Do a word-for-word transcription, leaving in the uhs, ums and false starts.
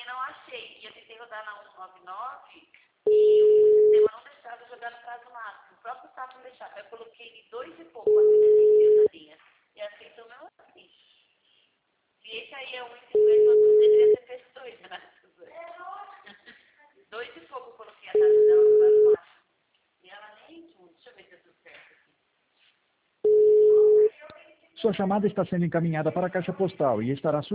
também não achei. E eu tentei rodar na cento e noventa e nove e o sistema não deixava jogar no prazo máximo. O próprio SAP não deixava. Eu coloquei de dois e pouco, assim, na linha. E aceitou mesmo assim. Se esse aí é um e cinquenta, eu deveria ter feito dois, né? Dois e pouco eu coloquei a taxa dela no prazo máximo. E ela nem... Deixa eu ver se é tudo certo aqui. Sua chamada está sendo encaminhada para a caixa postal e estará